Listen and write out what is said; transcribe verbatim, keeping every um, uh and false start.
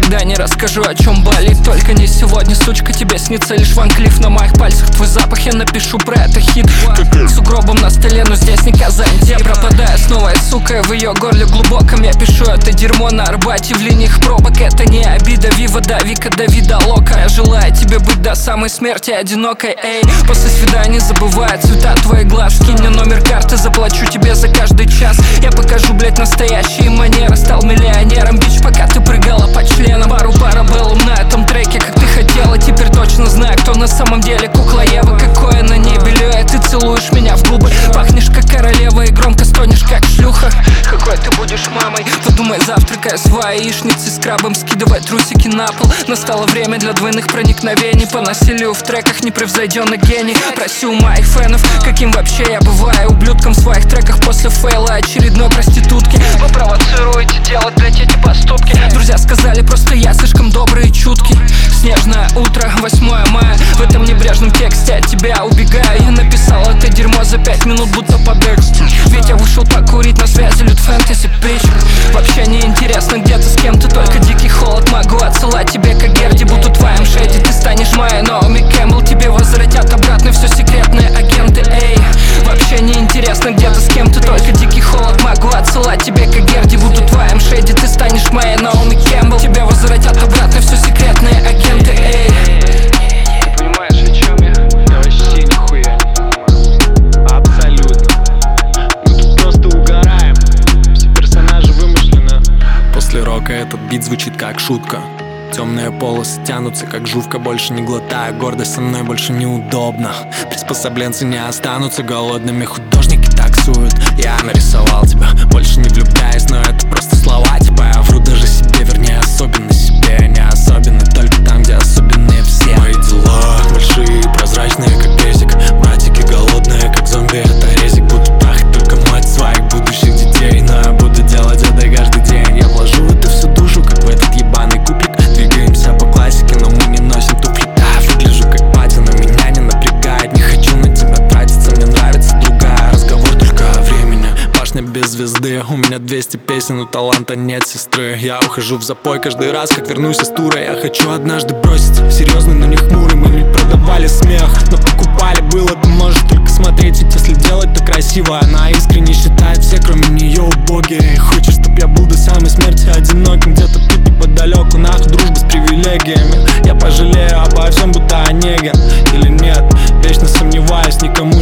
никогда не расскажу, о чем болит. Только не сегодня, сучка, тебе снится лишь Ван Клифф. На моих пальцах твой запах, я напишу про это хит. С угробом на столе, но здесь не Казань. Я пропадаю снова, и, сука, в ее горле глубоком я пишу это дерьмо на Арбате в линиях пробок. Это не обида, Вива, да, Вика, Давида, Лока. Я желаю тебе быть до самой смерти одинокой, эй. После свидания забывай цвета твоих глаз. Скинь мне номер карты, заплачу тебе за каждый час. Я покажу, блять, настоящие манеры. Стал миллионером, бич, пока ты прыгала по членам. Пару парабеллум на этом треке, как ты хотела. Теперь точно знаю, кто на самом деле кукла Ева. Какое на ней белье, ты целуешь меня в губы. Пахнешь как королева и громко стонешь как шлюха. Какой ты будешь мамой, подумай, завтракая с яичницей, с крабом скидывай трусики на пол. Настало время для двойных проникновений. По насилию в треках непревзойденный гений. Проси у моих фенов, каким вообще я бываю. Ублюдком в своих треках после фейла очередной проститутки. Вы провоцируете делать, блять, эти поступки. Друзья сказали, просто я слишком добрый и чуткий. Снежное утро, восьмое мая. В этом небрежном тексте от тебя убегаю. Я написал это дерьмо за пять минут, будто по тексту. Ведь я вышел покурить, на связи лют фэнтези, бич. Вообще не интересно, где ты с кем-то, только дикий холод. Могу отсылать тебе как Герди, буду твоим шеди. Ты станешь моей Наоми Кэмпбелл, тебе возвратят обратно все секретные агенты, эй. Вообще не интересно, где ты с кем-то, только дикий холод. Могу отсылать тебе как Герди, буду твоим шеди. Ты станешь моей Наоми Кэмпбелл, тебе возвратят обратно все секретные агенты, эй. Ты понимаешь, о чем я? Я вообще нихуя не понимаю. Абсолютно. Мы тут просто угораем. Все персонажи вымышлены. После рока этот бит звучит как шутка. Темные полосы тянутся, как жувка. Больше не глотаю, гордость со мной больше неудобно. Приспособленцы не останутся голодными. Художники таксуют. Я нарисовал тебя, больше не влюбляюсь, но это просто слова. Типа я вру даже себе, вернее особенно себе. Не особенный только там, где особенные все. Мои дела большие, прозрачные, как песик. Братики голодные, как зомби, это резик. Буду трахать только мать своих будущих детей. Но я буду делать это каждый день. Я вложу в это всю душу, как в этот ебаный кубик. Двигаемся по классике, но мы не носим туфли. Да, выгляжу как батя, но меня не напрягает. Не хочу на тебя тратиться, мне нравится другая. Разговор только о времени, башня без звезды. У меня двести песен, у таланта нет сестры. Я ухожу в запой каждый раз, как вернусь из тура. Я хочу однажды бросить серьезный, но не хмурый. Мы ведь продавали смех, но покупали было. Ты можешь только смотреть, ведь если делать, то красиво. Она искренне считает, все кроме нее убогие. И хочет, чтоб я был до самой смерти одиноким. Где-то тут неподалеку, нахуй дружба с привилегиями. Я пожалею обо всем, будто Онегин или нет. Вечно сомневаюсь, никому